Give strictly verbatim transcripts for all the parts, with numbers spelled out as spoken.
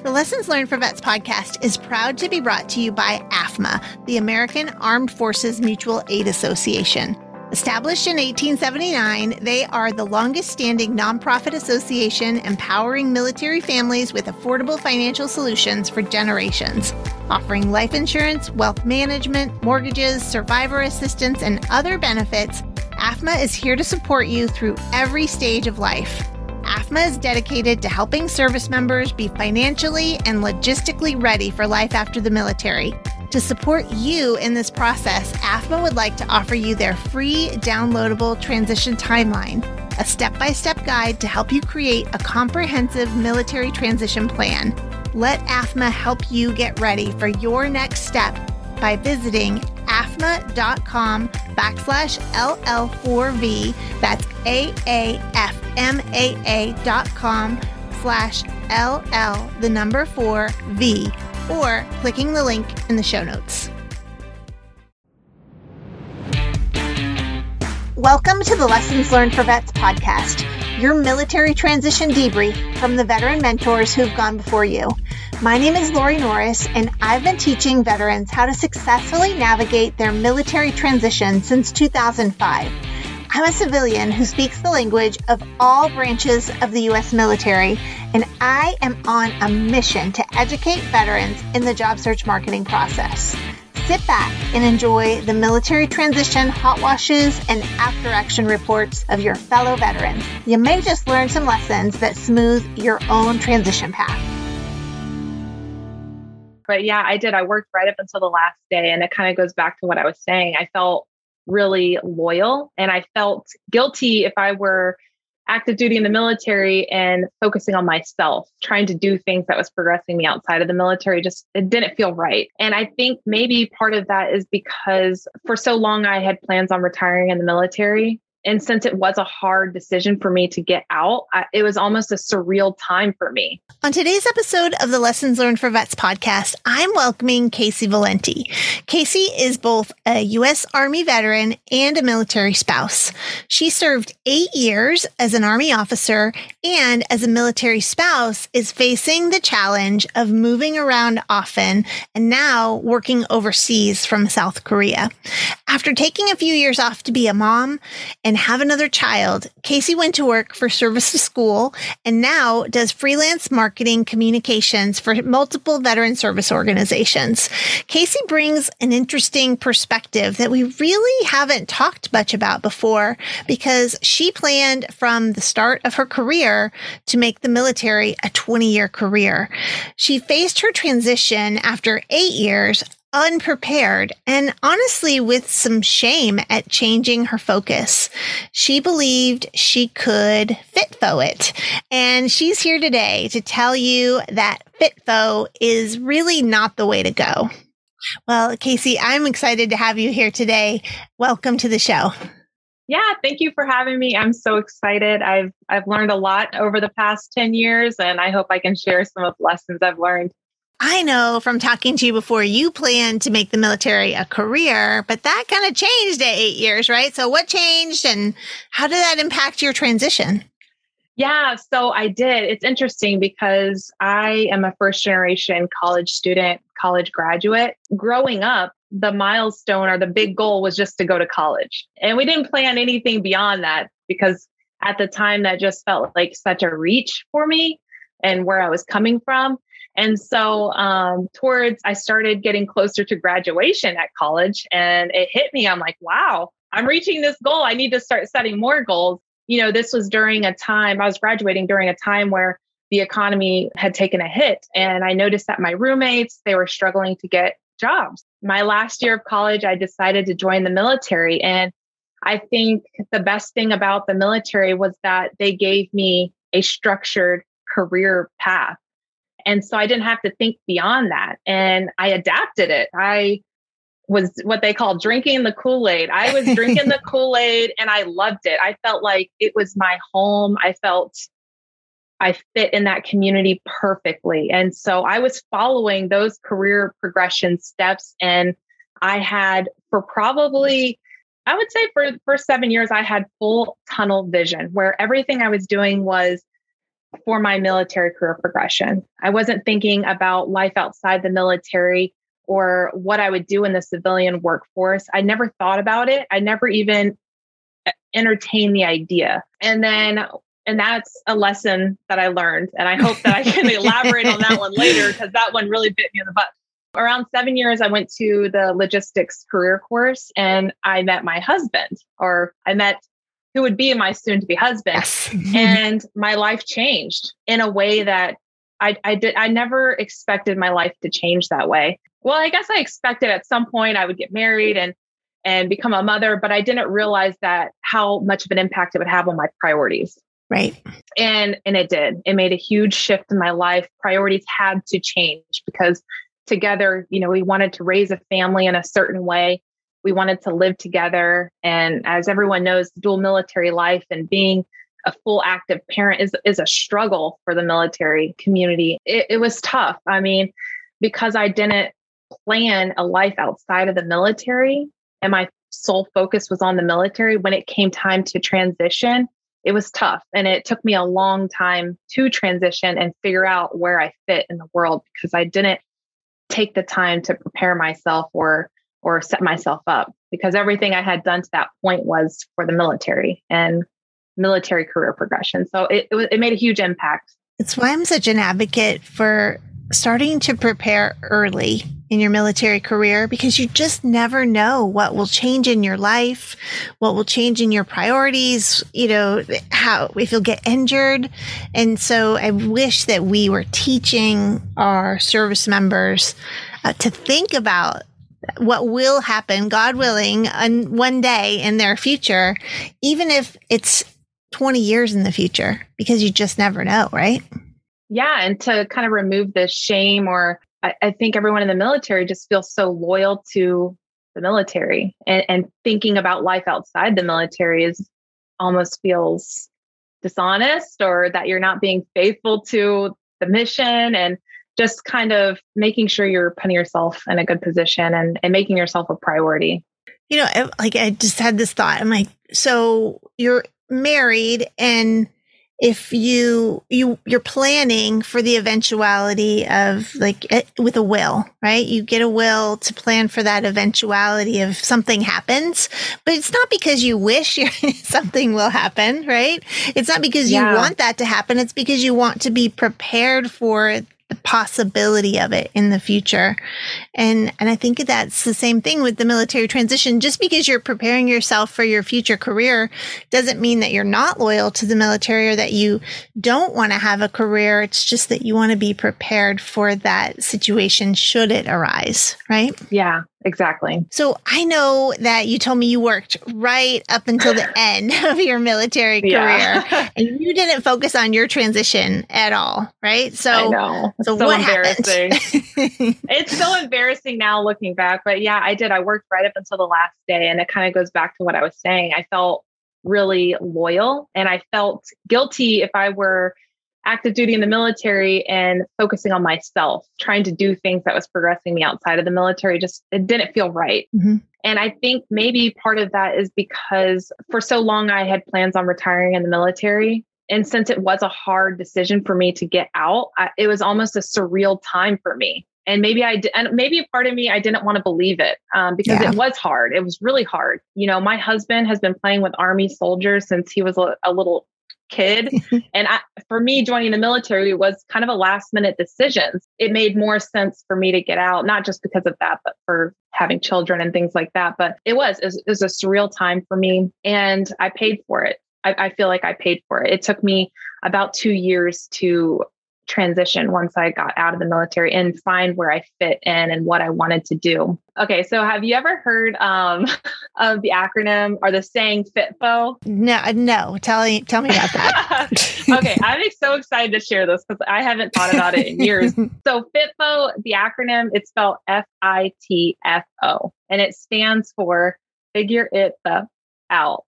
The Lessons Learned for Vets podcast is proud to be brought to you by A F M A, the American Armed Forces Mutual Aid Association. Established in eighteen seventy-nine, they are the longest-standing nonprofit association empowering military families with affordable financial solutions for generations, offering life insurance, wealth management, mortgages, survivor assistance, and other benefits. A F M A is here to support you through every stage of life. A F M A is dedicated to helping service members be financially and logistically ready for life after the military. To support you in this process, A F M A would like to offer you their free downloadable transition timeline, a step-by-step guide to help you create a comprehensive military transition plan. Let A F M A help you get ready for your next step by visiting afma.com backslash LL4V. That's A-A-F-M-A-A dot com slash LL, the number four, V, or clicking the link in the show notes. Welcome to the Lessons Learned for Vets podcast, your military transition debrief from the veteran mentors who've gone before you. My name is Lori Norris, and I've been teaching veterans how to successfully navigate their military transition since two thousand five. I'm a civilian who speaks the language of all branches of the U S military, and I am on a mission to educate veterans in the job search marketing process. Sit back and enjoy the military transition hot washes and after action reports of your fellow veterans. You may just learn some lessons that smooth your own transition path. But yeah, I did. I worked right up until the last day. And it kind of goes back to what I was saying. I felt really loyal and I felt guilty if I were active duty in the military and focusing on myself, trying to do things that was progressing me outside of the military. Just, it didn't feel right. And I think maybe part of that is because for so long I had plans on retiring in the military. And since it was a hard decision for me to get out, I, it was almost a surreal time for me. On today's episode of the Lessons Learned for Vets podcast, I'm welcoming Casey Valenti. Casey is both a U S Army veteran and a military spouse. She served eight years as an Army officer and as a military spouse is facing the challenge of moving around often and now working overseas from South Korea. After taking a few years off to be a mom and have another child, Casey went to work for Service to School and now does freelance marketing communications for multiple veteran service organizations. Casey brings an interesting perspective that we really haven't talked much about before because she planned from the start of her career to make the military a twenty-year career. She faced her transition after eight years unprepared and honestly with some shame at changing her focus. She believed she could FitFo it. And she's here today to tell you that FitFo is really not the way to go. Well, Casey, I'm excited to have you here today. Welcome to the show. Yeah, thank you for having me. I'm so excited. I've I've learned a lot over the past ten years, and I hope I can share some of the lessons I've learned. I know from talking to you before, you planned to make the military a career, but that kind of changed at eight years, right? So what changed and how did that impact your transition? Yeah, so I did. It's interesting because I am a first generation college student, college graduate. Growing up, the milestone or the big goal was just to go to college. And we didn't plan anything beyond that because at the time that just felt like such a reach for me and where I was coming from. And so um, towards, I started getting closer to graduation at college and it hit me. I'm like, wow, I'm reaching this goal. I need to start setting more goals. You know, this was during a time, I was graduating during a time where the economy had taken a hit. And I noticed that my roommates, they were struggling to get jobs. My last year of college, I decided to join the military. And I think the best thing about the military was that they gave me a structured career path. And so I didn't have to think beyond that. And I adapted it. I was what they call drinking the Kool-Aid. I was drinking the Kool-Aid and I loved it. I felt like it was my home. I felt I fit in that community perfectly. And so I was following those career progression steps. And I had for probably, I would say for, for seven years, I had full tunnel vision where everything I was doing was for my military career progression. I wasn't thinking about life outside the military or what I would do in the civilian workforce. I never thought about it. I never even entertained the idea. And then, and that's a lesson that I learned. And I hope that I can elaborate on that one later, because that one really bit me in the butt. Around seven years, I went to the logistics career course and I met my husband, or I met who would be my soon to be husband. Yes. And my life changed in a way that I, I did. I never expected my life to change that way. Well, I guess I expected at some point I would get married and, and become a mother, but I didn't realize that how much of an impact it would have on my priorities. Right. And, and it did. It made a huge shift in my life. Priorities had to change because together, you know, we wanted to raise a family in a certain way. We wanted to live together. And as everyone knows, dual military life and being a full active parent is, is a struggle for the military community. It, it was tough. I mean, because I didn't plan a life outside of the military and my sole focus was on the military, when it came time to transition, it was tough. And it took me a long time to transition and figure out where I fit in the world, because I didn't take the time to prepare myself or or set myself up, because everything I had done to that point was for the military and military career progression. So it it, it made a huge impact. It's why I'm such an advocate for starting to prepare early in your military career, because you just never know what will change in your life, what will change in your priorities, you know, how, if you'll get injured. And so I wish that we were teaching our service members uh, to think about what will happen, God willing, on one day in their future, even if it's twenty years in the future, because you just never know, right? Yeah. And to kind of remove the shame, or I, I think everyone in the military just feels so loyal to the military, and, and thinking about life outside the military is almost feels dishonest, or that you're not being faithful to the mission, and just kind of making sure you're putting yourself in a good position and, and making yourself a priority. You know, like I just had this thought. I'm like, so you're married, and if you you you're planning for the eventuality of, like, with a will, right? You get a will to plan for that eventuality of something happens, but it's not because you wish something will happen, right? It's not because Yeah. you want that to happen. It's because you want to be prepared for the possibility of it in the future. And and I think that's the same thing with the military transition. Just because you're preparing yourself for your future career doesn't mean that you're not loyal to the military or that you don't want to have a career. It's just that you want to be prepared for that situation should it arise, right? Yeah, exactly. So I know that you told me you worked right up until the end of your military career, Yeah. and you didn't focus on your transition at all, right? So I know. So, so what embarrassing. happened? It's so embarrassing now looking back, but yeah, I did. I worked right up until the last day. And it kind of goes back to what I was saying. I felt really loyal, and I felt guilty if I were active duty in the military and focusing on myself, trying to do things that was progressing me outside of the military. Just, it didn't feel right. Mm-hmm. And I think maybe part of that is because for so long I had plans on retiring in the military. And since it was a hard decision for me to get out, I, it was almost a surreal time for me. And maybe I did, and maybe a part of me, I didn't want to believe it um, because Yeah. it was hard. It was really hard. You know, my husband has been playing with Army soldiers since he was a, a little kid. And I, for me, joining the military was kind of a last minute decision. It made more sense for me to get out, not just because of that, but for having children and things like that. But it was, it was, it was a surreal time for me, and I paid for it. I, I feel like I paid for it. It took me about two years to transition once I got out of the military and find where I fit in and what I wanted to do. Okay. So have you ever heard um, of the acronym or the saying FITFO? No, no. Tell me, tell me about that. Okay. I'm so excited to share this because I haven't thought about it in years. So FITFO, the acronym, it's spelled F I T F O, and it stands for Figure It the Out.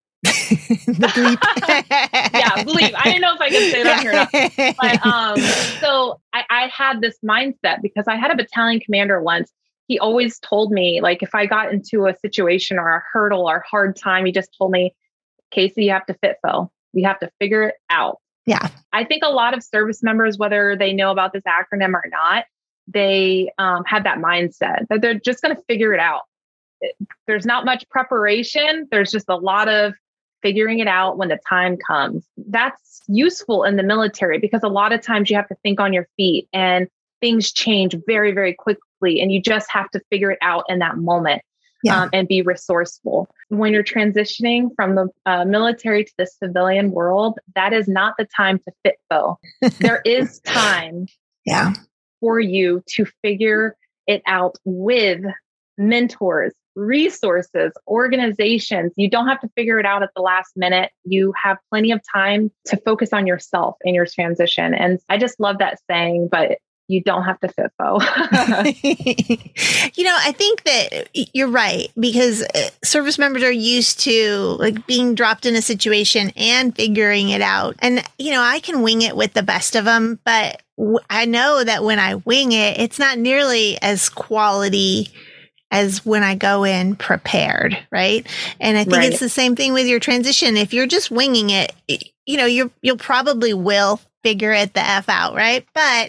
The bleep. Yeah, bleep. I didn't know if I could say that here or not. But um, so I, I had this mindset because I had a battalion commander once. He always told me, like, if I got into a situation or a hurdle or hard time, he just told me, Casey, you have to FITFO. You have to figure it out. Yeah. I think a lot of service members, whether they know about this acronym or not, they um, have that mindset that they're just going to figure it out. There's not much preparation. There's just a lot of figuring it out when the time comes. That's useful in the military because a lot of times you have to think on your feet and things change very, very quickly. And you just have to figure it out in that moment. Yeah. Um, and be resourceful. When you're transitioning from the uh, military to the civilian world, that is not the time to F I T F O. There is time yeah. for you to figure it out with mentors, resources, organizations. You don't have to figure it out at the last minute. You have plenty of time to focus on yourself and your transition. And I just love that saying, but you don't have to F I T F O. You know, I think that you're right because service members are used to like being dropped in a situation and figuring it out. And, you know, I can wing it with the best of them, but w- I know that when I wing it, it's not nearly as quality as when I go in prepared. Right. And I think right. it's the same thing with your transition. If you're just winging it, you know, you're, you'll probably will figure it the F out, right?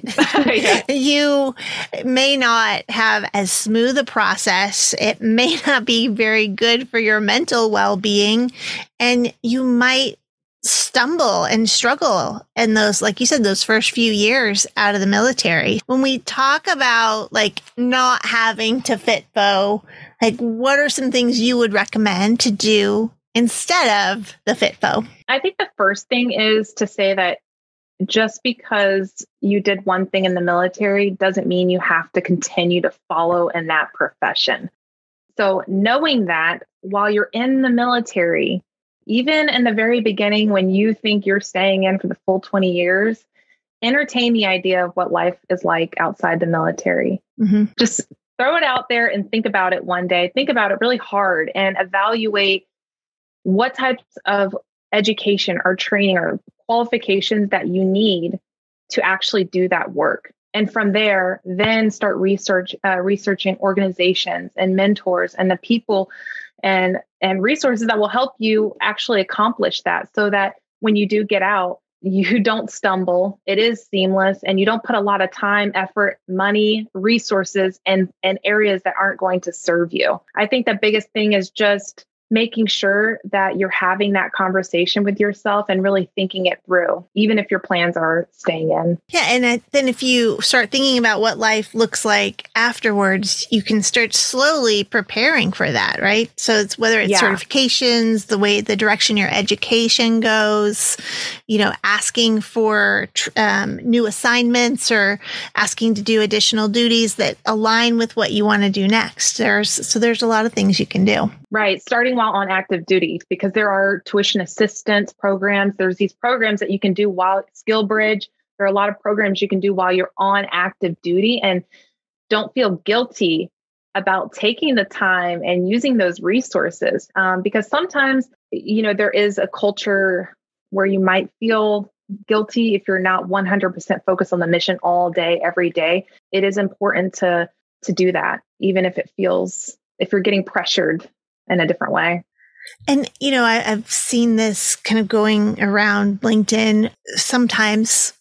But you may not have as smooth a process. It may not be very good for your mental well-being. And you might stumble and struggle in those, like you said, those first few years out of the military. When we talk about like not having to F I T F O, like what are some things you would recommend to do instead of the F I T F O? I think the first thing is to say that just because you did one thing in the military doesn't mean you have to continue to follow in that profession. So knowing that while you're in the military, even in the very beginning, when you think you're staying in for the full twenty years, entertain the idea of what life is like outside the military. Mm-hmm. Just throw it out there and think about it one day. Think about it really hard and evaluate what types of education or training or qualifications that you need to actually do that work. And from there, then start research, uh, researching organizations and mentors and the people and, and resources that will help you actually accomplish that so that when you do get out, you don't stumble. It is seamless and you don't put a lot of time, effort, money, resources, and, and areas that aren't going to serve you. I think the biggest thing is just making sure that you're having that conversation with yourself and really thinking it through, even if your plans are staying in. Yeah. And then if you start thinking about what life looks like afterwards, you can start slowly preparing for that, right? So it's whether it's yeah. certifications, the way, the direction your education goes, you know, asking for um, new assignments or asking to do additional duties that align with what you want to do next. There's, so there's a lot of things you can do. Right. Starting while on active duty, because there are tuition assistance programs. There's these programs that you can do while SkillBridge. There are a lot of programs you can do while you're on active duty, and don't feel guilty about taking the time and using those resources. Um, because sometimes, you know, there is a culture where you might feel guilty if you're not one hundred percent focused on the mission all day, every day. It is important to, to do that, even if it feels, if you're getting pressured in a different way. And, you know, I, I've seen this kind of going around LinkedIn. Sometimes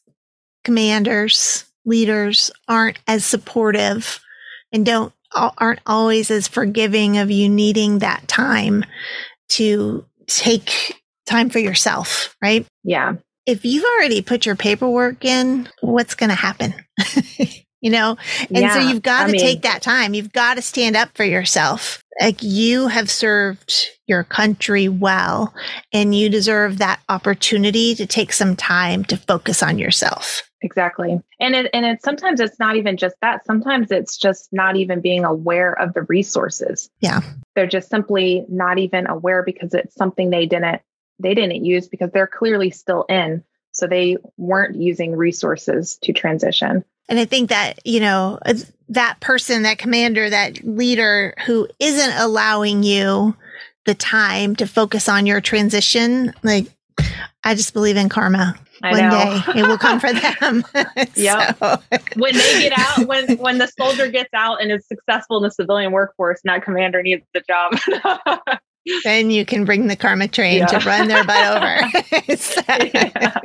commanders, leaders aren't as supportive and don't, aren't always as forgiving of you needing that time to take time for yourself, right? Yeah. If you've already put your paperwork in, what's going to happen? You know, and yeah, so you've got to take that time. You've got to stand up for yourself. Like you have served your country well, and you deserve that opportunity to take some time to focus on yourself. Exactly. And it, and it's sometimes it's not even just that. Sometimes it's just not even being aware of the resources. Yeah. They're just simply not even aware because it's something they didn't, they didn't use because they're clearly still in. So they weren't using resources to transition. And I think that, you know, that person, that commander, that leader who isn't allowing you the time to focus on your transition, like, I just believe in karma. I One know. day it will come for them. Yeah. So. When they get out, when, when the soldier gets out and is successful in the civilian workforce, and that commander needs the job. Then you can bring the karma train Yeah. to run their butt over. So- Yeah.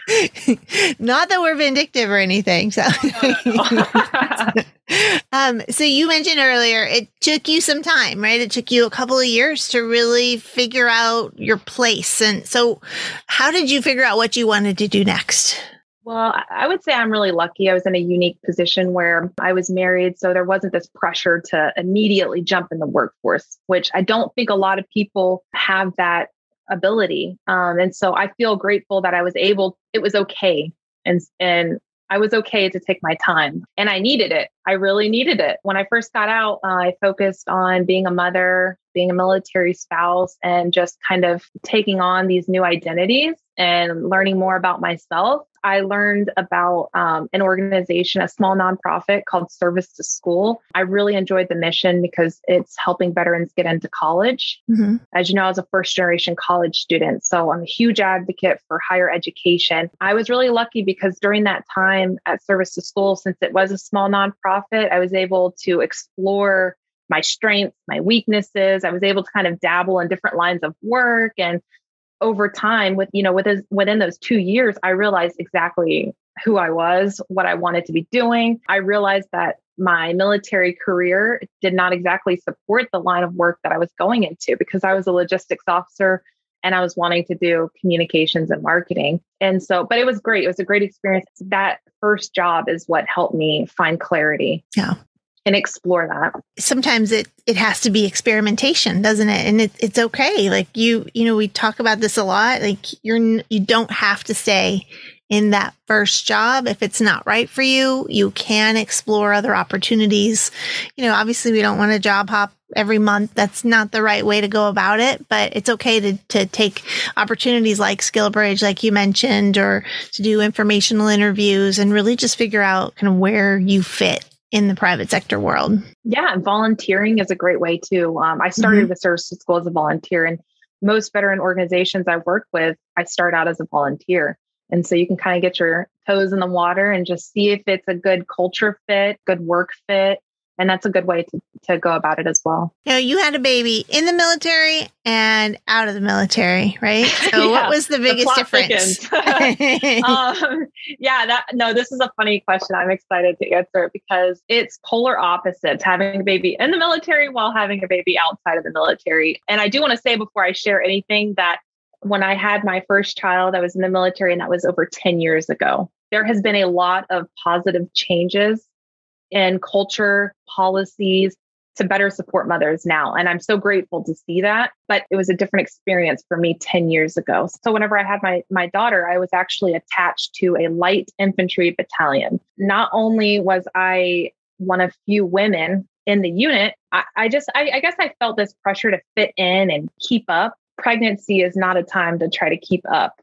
Not that we're vindictive or anything. So, No, no, no. um, so you mentioned earlier, it took you some time, right? It took you a couple of years to really figure out your place. And so how did you figure out what you wanted to do next? Well, I I would say I'm really lucky. I was in a unique position where I was married. So there wasn't this pressure to immediately jump in the workforce, which I don't think a lot of people have that ability. Um, and so I feel grateful that I was able, it was okay. And, and I was okay to take my time, and I needed it. I really needed it. When I first got out, uh, I focused on being a mother, being a military spouse, and just kind of taking on these new identities and learning more about myself. I learned about um, an organization, a small nonprofit called Service to School. I really enjoyed the mission because it's helping veterans get into college. Mm-hmm. As you know, I was a first generation college student, so I'm a huge advocate for higher education. I was really lucky because during that time at Service to School, since it was a small nonprofit, I was able to explore my strengths, my weaknesses. I was able to kind of dabble in different lines of work. And over time, with, you know, within, within those two years, I realized exactly who I was, what I wanted to be doing. I realized that my military career did not exactly support the line of work that I was going into because I was a logistics officer and I was wanting to do communications and marketing. And so, but it was great. It was a great experience. That first job is what helped me find clarity. Yeah. And explore that. Sometimes it, it has to be experimentation, doesn't it? And it, it's okay. Like you, you know, we talk about this a lot. Like you're, you don't have to stay in that first job. If it's not right for you, you can explore other opportunities. You know, obviously we don't want to job hop every month. That's not the right way to go about it, but it's okay to, to take opportunities like SkillBridge, like you mentioned, or to do informational interviews and really just figure out kind of where you fit in the private sector world. Yeah, volunteering is a great way too. Um, I started Mm-hmm. with Service to School as a volunteer, and most veteran organizations I work with, I start out as a volunteer. And so you can kind of get your toes in the water and just see if it's a good culture fit, good work fit. And that's a good way to, to go about it as well. You know, you had a baby in the military and out of the military, right? So Yeah, what was the biggest plot difference? thickens. um, yeah, that no, this is a funny question. I'm excited to answer it because it's polar opposites, having a baby in the military while having a baby outside of the military. And I do want to say before I share anything that when I had my first child, I was in the military, and that was over ten years ago. There has been a lot of positive changes in culture, policies to better support mothers now. And I'm so grateful to see that. But it was a different experience for me ten years ago. So whenever I had my, my daughter, I was actually attached to a light infantry battalion. Not only was I one of few women in the unit, I, I just, I, I guess I felt this pressure to fit in and keep up. Pregnancy is not a time to try to keep up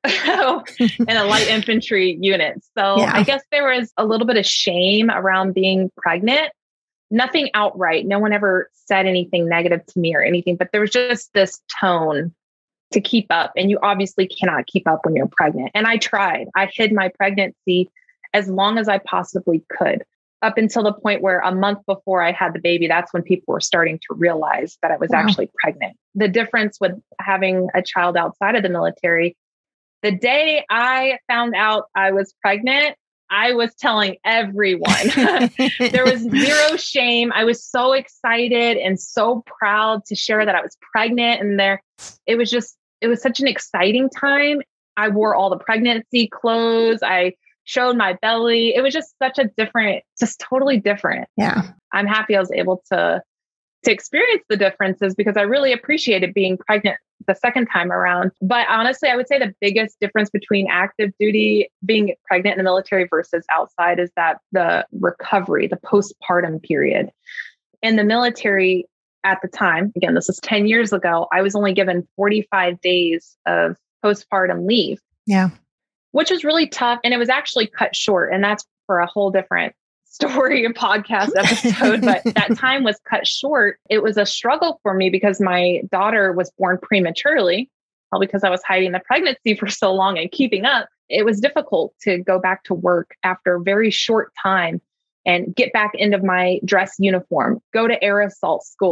in a light infantry unit. So Yeah. I guess there was a little bit of shame around being pregnant. Nothing outright. No one ever said anything negative to me or anything, but there was just this tone to keep up. And you obviously cannot keep up when you're pregnant. And I tried. I hid my pregnancy as long as I possibly could, up until the point where a month before I had the baby, that's when people were starting to realize that I was Wow. actually pregnant. The difference with having a child outside of the military, the day I found out I was pregnant, I was telling everyone. There was zero shame. I was so excited and so proud to share that I was pregnant. And there, it was just, it was such an exciting time. I wore all the pregnancy clothes. I showed my belly. It was just such a different, just totally different. Yeah. I'm happy I was able to, to experience the differences because I really appreciated being pregnant the second time around. But honestly, I would say the biggest difference between active duty, being pregnant in the military versus outside is that the recovery, the postpartum period. In the military at the time, again, this is ten years ago, I was only given forty-five days of postpartum leave. Yeah. Which was really tough. And it was actually cut short. And that's for a whole different story and podcast episode. But that time was cut short. It was a struggle for me because my daughter was born prematurely, well, because I was hiding the pregnancy for so long and keeping up. It was difficult to go back to work after a very short time and get back into my dress uniform, go to air assault school.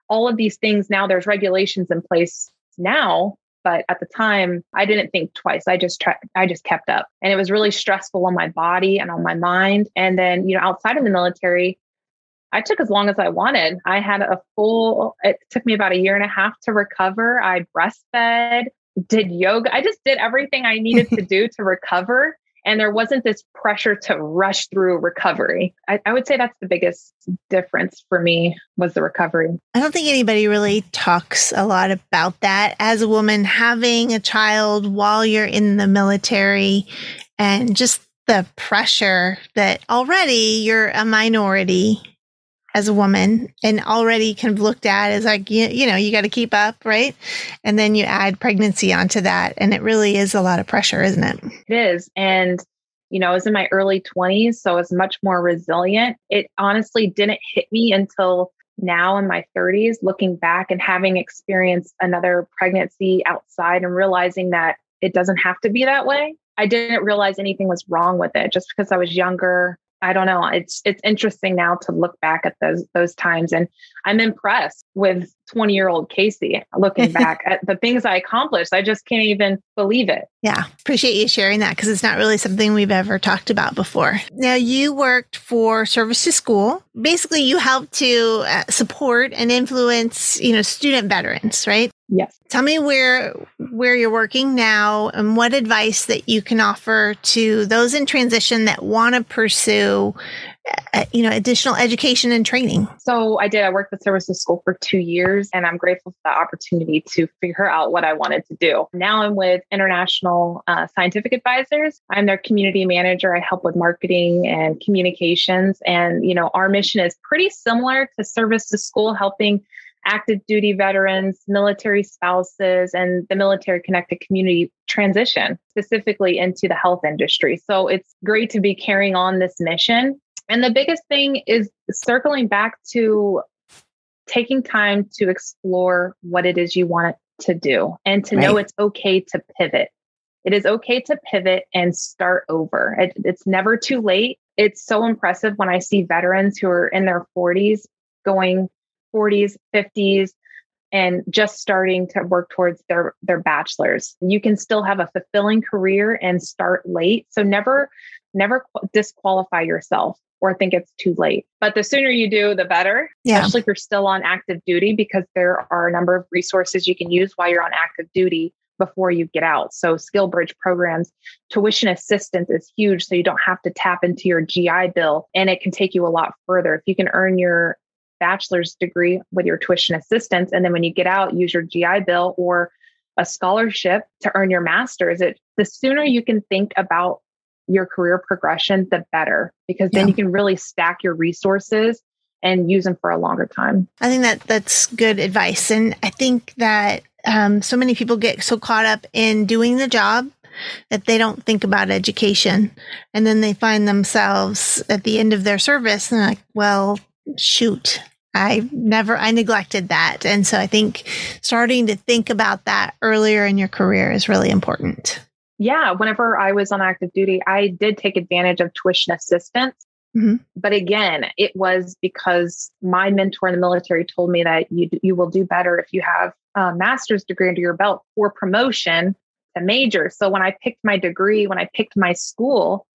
all of these things now, there's regulations in place now. But at the time, I didn't think twice. I just tra- I just kept up. And it was really stressful on my body and on my mind. And then, you know, outside of the military, I took as long as I wanted. I had a full, it took me about a year and a half to recover. I breastfed, did yoga. I just did everything I needed to do to recover. And there wasn't this pressure to rush through recovery. I, I would say that's the biggest difference for me was the recovery. I don't think anybody really talks a lot about that. As a woman, having a child while you're in the military and just the pressure that already you're a minority as a woman and already kind of looked at as like, you, you know, you got to keep up, right? And then you add pregnancy onto that. And it really is a lot of pressure, isn't it? It is. And, you know, I was in my early twenties, so I was much more resilient. It honestly didn't hit me until now in my thirties, looking back and having experienced another pregnancy outside and realizing that it doesn't have to be that way. I didn't realize anything was wrong with it just because I was younger. I don't know. It's it's interesting now to look back at those those times. And I'm impressed with twenty-year-old Casey looking back at the things I accomplished. I just can't even believe it. Yeah. Appreciate you sharing that because it's not really something we've ever talked about before. Now, you worked for Service to School. Basically, you helped to uh, support and influence, you know, student veterans, right? Yes. Tell me where where you're working now and what advice that you can offer to those in transition that want to pursue, uh, you know, additional education and training. So I did. I worked with Service to School for two years, and I'm grateful for the opportunity to figure out what I wanted to do. Now I'm with International uh, Scientific Advisors. I'm their community manager. I help with marketing and communications. And, you know, our mission is pretty similar to Service to School, helping active duty veterans, military spouses, and the military connected community transition specifically into the health industry. So it's great to be carrying on this mission. And the biggest thing is circling back to taking time to explore what it is you want to do and to right. know it's okay to pivot. It is okay to pivot and start over. It, it's never too late. It's so impressive when I see veterans who are in their forties going forties, fifties, and just starting to work towards their, their bachelor's. You can still have a fulfilling career and start late. So never, never disqualify yourself or think it's too late. But the sooner you do, the better, yeah. especially if you're still on active duty, because there are a number of resources you can use while you're on active duty before you get out. So skill bridge programs, tuition assistance is huge. So you don't have to tap into your G I Bill, and it can take you a lot further. If you can earn your bachelor's degree with your tuition assistance, and then when you get out, use your G I Bill or a scholarship to earn your master's, it the sooner you can think about your career progression, the better, because then yeah. you can really stack your resources and use them for a longer time. I think that that's good advice. And I think that um, so many people get so caught up in doing the job that they don't think about education. And then they find themselves at the end of their service and they're like, well, shoot, I never, I neglected that. And so I think starting to think about that earlier in your career is really important. Yeah. Whenever I was on active duty, I did take advantage of tuition assistance. Mm-hmm. But again, it was because my mentor in the military told me that you, you will do better if you have a master's degree under your belt for promotion to major. So when I picked my degree, when I picked my school,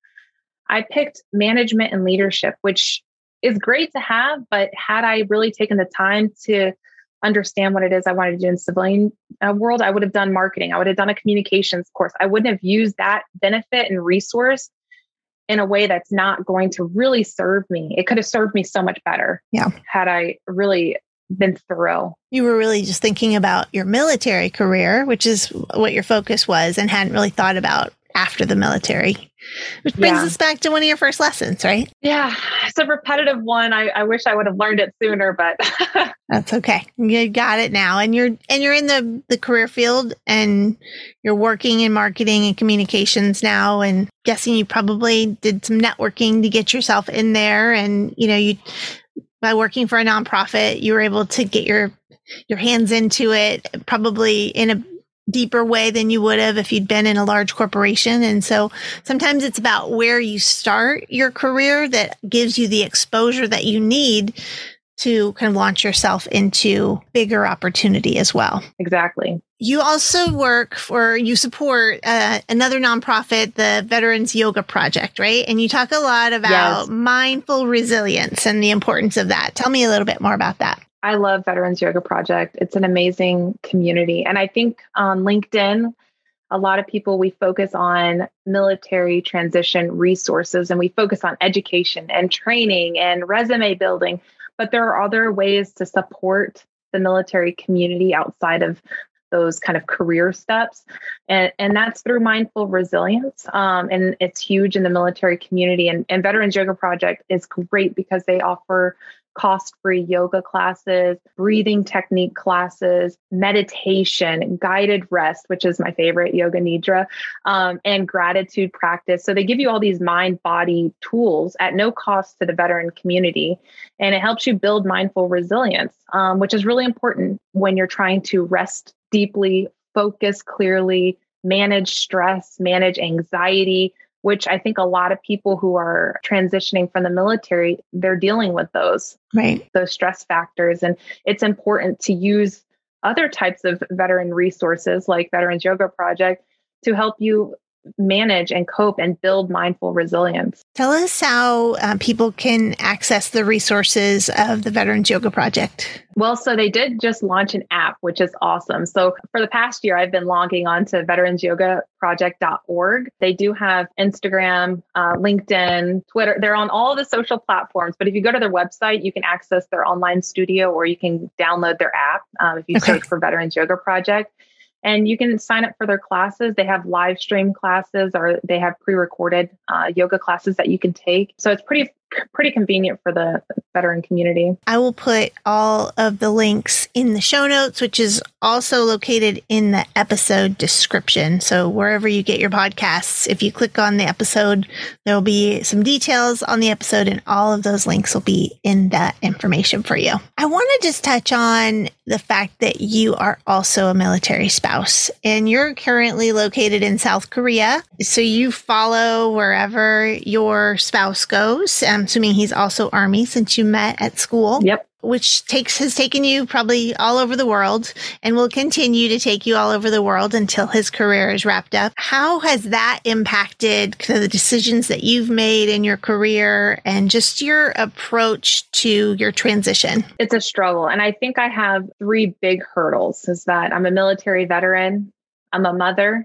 I picked management and leadership, which is great to have, but had I really taken the time to understand what it is I wanted to do in the civilian uh, world, I would have done marketing. I would have done a communications course. I wouldn't have used that benefit and resource in a way that's not going to really serve me. It could have served me so much better. Yeah. Had I really been thorough. You were really just thinking about your military career, which is what your focus was, and hadn't really thought about after the military, which brings yeah. us back to one of your first lessons, right? Yeah. It's a repetitive one. I, I wish I would have learned it sooner, but that's okay. You got it now. And you're, and you're in the, the career field and you're working in marketing and communications now, and guessing you probably did some networking to get yourself in there. And, you know, you, by working for a nonprofit, you were able to get your, your hands into it probably in a deeper way than you would have if you'd been in a large corporation. And so sometimes it's about where you start your career that gives you the exposure that you need to kind of launch yourself into bigger opportunity as well. Exactly. You also work for, you support uh, another nonprofit, the Veterans Yoga Project, right? And you talk a lot about Yes. mindful resilience and the importance of that. Tell me a little bit more about that. I love Veterans Yoga Project. It's an amazing community. And I think on LinkedIn, a lot of people, we focus on military transition resources and we focus on education and training and resume building. But there are other ways to support the military community outside of those kind of career steps. And, and that's through mindful resilience. Um, and it's huge in the military community. And, and Veterans Yoga Project is great because they offer cost-free yoga classes, breathing technique classes, meditation, guided rest, which is my favorite, yoga nidra, um, and gratitude practice. So they give you all these mind-body tools at no cost to the veteran community. And it helps you build mindful resilience, um, which is really important when you're trying to rest deeply, focus clearly, manage stress, manage anxiety, which I think a lot of people who are transitioning from the military, they're dealing with those, right? Those stress factors. And it's important to use other types of veteran resources like Veterans Yoga Project to help you manage and cope and build mindful resilience. Tell us how uh, people can access the resources of the Veterans Yoga Project. Well, so they did just launch an app, which is awesome. So for the past year, I've been logging on to veterans yoga project dot org. They do have Instagram, uh, LinkedIn, Twitter. They're on all the social platforms. But if you go to their website, you can access their online studio or you can download their app um, if you Okay. search for Veterans Yoga Project. And you can sign up for their classes. They have live stream classes or they have pre-recorded uh, yoga classes that you can take. So it's pretty pretty convenient for the veteran community. I will put all of the links in the show notes, which is also located in the episode description. So wherever you get your podcasts, if you click on the episode, there will be some details on the episode and all of those links will be in that information for you. I want to just touch on the fact that you are also a military spouse and you're currently located in South Korea. So you follow wherever your spouse goes. I'm assuming he's also Army since you met at school. Yep. Which takes has taken you probably all over the world and will continue to take you all over the world until his career is wrapped up. How has that impacted the decisions that you've made in your career and just your approach to your transition? It's a struggle. And I think I have three big hurdles is that I'm a military veteran, I'm a mother,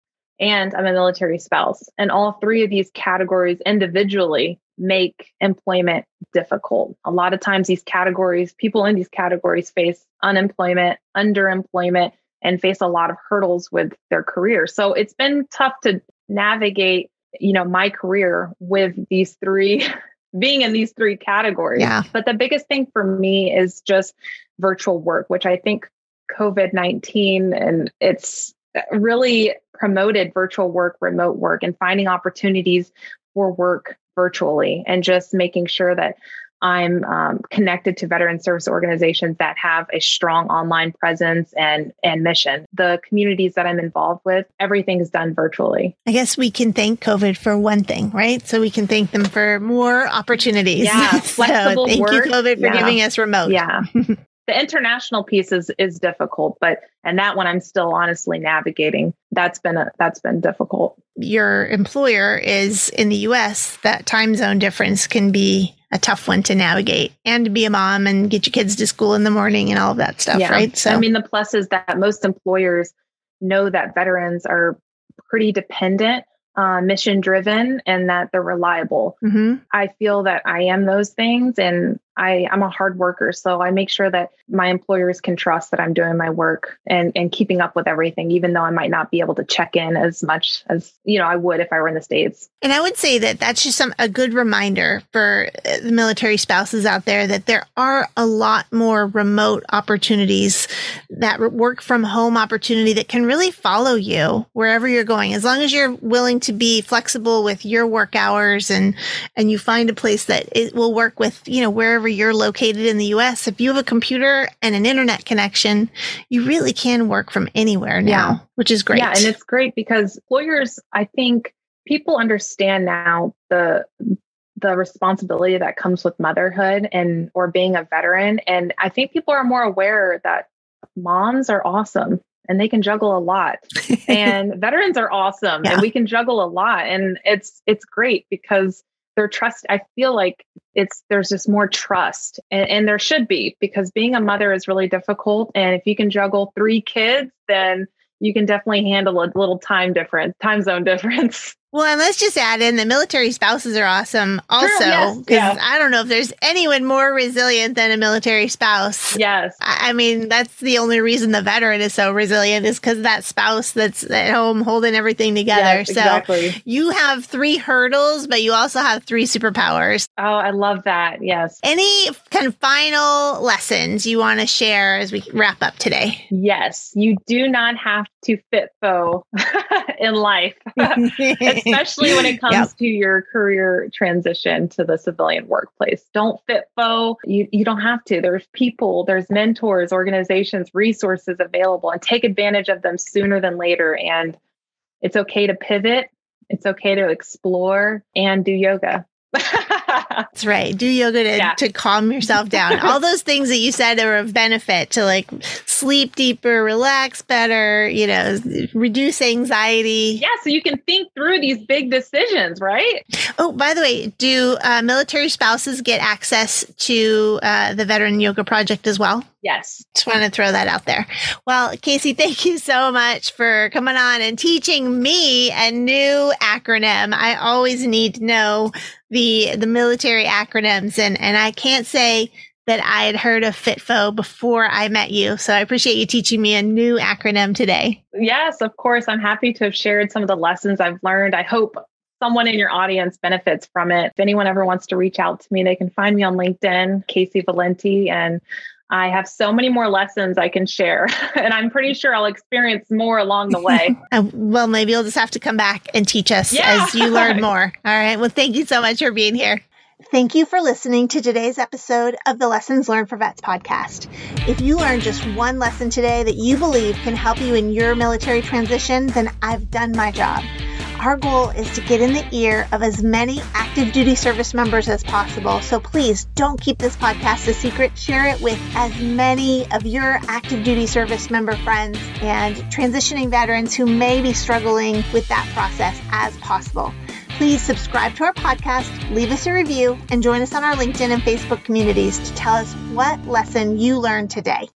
and I'm a military spouse. And all three of these categories individually make employment difficult. A lot of times these categories, people in these categories face unemployment, underemployment, and face a lot of hurdles with their career. So it's been tough to navigate, you know, my career with these three, being in these three categories. Yeah. But the biggest thing for me is just virtual work, which I think COVID nineteen and it's really promoted virtual work, remote work, and finding opportunities for work virtually and just making sure that I'm um, connected to veteran service organizations that have a strong online presence and, and mission. The communities that I'm involved with, everything is done virtually. I guess we can thank COVID for one thing, right? So we can thank them for more opportunities. Yeah, so flexible thank work. you, COVID, for Yeah. giving us remote. Yeah. The international piece is, is difficult, but, and that one I'm still honestly navigating. That's been, a, that's been difficult. Your employer is in the U S. That time zone difference can be a tough one to navigate and to be a mom and get your kids to school in the morning and all of that stuff, Yeah. right? So, I mean, the plus is that most employers know that veterans are pretty dependent, uh, mission driven, and that they're reliable. Mm-hmm. I feel that I am those things and I, I'm a hard worker. So I make sure that my employers can trust that I'm doing my work and, and keeping up with everything, even though I might not be able to check in as much as, you know, I would if I were in the States. And I would say that that's just some, a good reminder for the military spouses out there that there are a lot more remote opportunities, that work from home opportunity that can really follow you wherever you're going. As long as you're willing to be flexible with your work hours and, and you find a place that it will work with, you know, wherever you're located in the U S. If you have a computer and an internet connection, you really can work from anywhere now, Yeah. which is great. Yeah. And it's great because employers, I think people understand now the the responsibility that comes with motherhood and or being a veteran. And I think people are more aware that moms are awesome and they can juggle a lot. And veterans are awesome yeah. and we can juggle a lot. And it's it's great because they're trust. I feel like it's there's just more trust, and, and there should be, because being a mother is really difficult. And if you can juggle three kids, then you can definitely handle a little time difference, time zone difference. Well, and let's just add in the military spouses are awesome also, because yes, yeah. I don't know if there's anyone more resilient than a military spouse. Yes. I mean, that's the only reason the veteran is so resilient is because that spouse that's at home holding everything together. Yes, so exactly. You have three hurdles, but you also have three superpowers. Oh, I love that. Yes. Any kind of final lessons you want to share as we wrap up today? Yes. You do not have to fit fo in life. Especially when it comes yep. to your career transition to the civilian workplace. Don't fit fo. You, you don't have to. There's people, there's mentors, organizations, resources available, and take advantage of them sooner than later. And it's okay to pivot. It's okay to explore and do yoga. That's right. Do yoga to, yeah. to calm yourself down. All those things that you said are of benefit to like sleep deeper, relax better, you know, reduce anxiety. Yeah. So you can think through these big decisions, right? Oh, by the way, do uh, military spouses get access to uh, the Veteran Yoga Project as well? Yes. Just want to throw that out there. Well, Casey, thank you so much for coming on and teaching me a new acronym. I always need to know the the military acronyms, and, and I can't say that I had heard of FitFo before I met you. So I appreciate you teaching me a new acronym today. Yes, of course. I'm happy to have shared some of the lessons I've learned. I hope someone in your audience benefits from it. If anyone ever wants to reach out to me, they can find me on LinkedIn, Casey Valenti, and I have so many more lessons I can share, and I'm pretty sure I'll experience more along the way. uh, well, maybe you'll just have to come back and teach us yeah. as you learn more. All right. Well, thank you so much for being here. Thank you for listening to today's episode of the Lessons Learned for Vets podcast. If you learned just one lesson today that you believe can help you in your military transition, then I've done my job. Our goal is to get in the ear of as many active duty service members as possible. So please don't keep this podcast a secret. Share it with as many of your active duty service member friends and transitioning veterans who may be struggling with that process as possible. Please subscribe to our podcast, leave us a review, and join us on our LinkedIn and Facebook communities to tell us what lesson you learned today.